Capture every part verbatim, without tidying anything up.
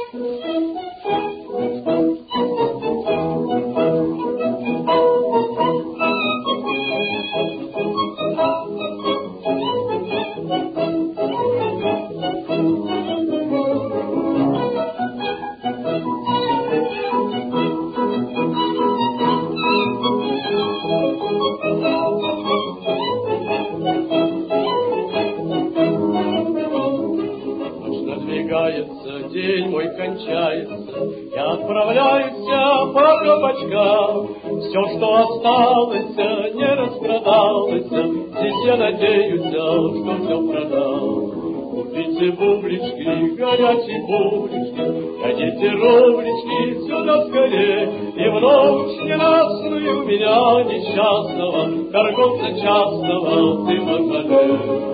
День мой кончается, я отправляюсь по кабачкам. Все, что осталось, не распродалось, здесь я надеюсь, что все продал. Купите бублички, горячие бублички, гоните рублички сюда скорее. И в ночь ненастную меня несчастного, торговца частного, ты пожалей.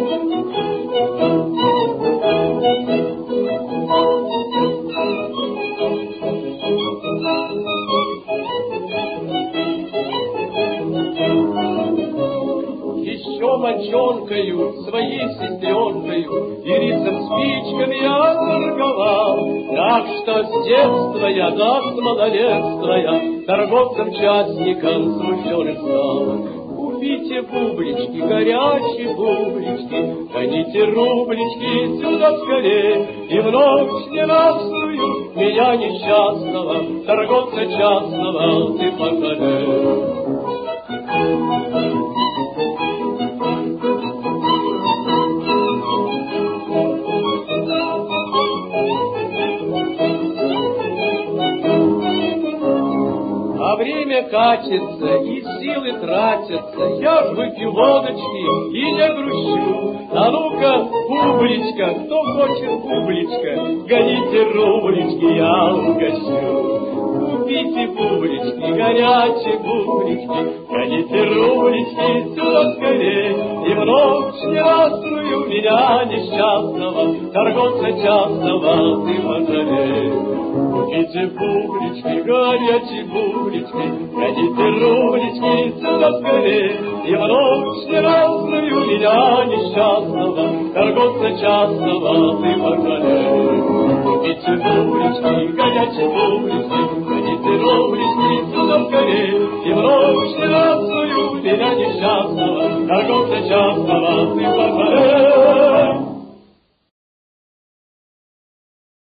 Еще мочонкою, своей сестренкою и рисом спичками я торговал. Так что с детства я, да с малолетства я торговцем-частником смущенным стал. Купите бублички, горячие бублички, гоните рублички сюда скорее. И в ночь ненастную меня несчастного, торговца частного, ты пожалей. А время катится, и силы тратятся, я ж выпью водочки и не грущу. А ну-ка, бубличка, кто хочет бубличка, гоните рублички, я угощу. Купите бублички, горячие бублички, гоните рублички сюда скорее. И в ночь ненастную меня несчастного, торговца частного, ты пожалей. Купите бублички, горячие бублички, гоните рублички сюда скорее. И в ночь ненастную меня несчастного, торговца частного, ты пожалей. Купите бублички, горячие бублички,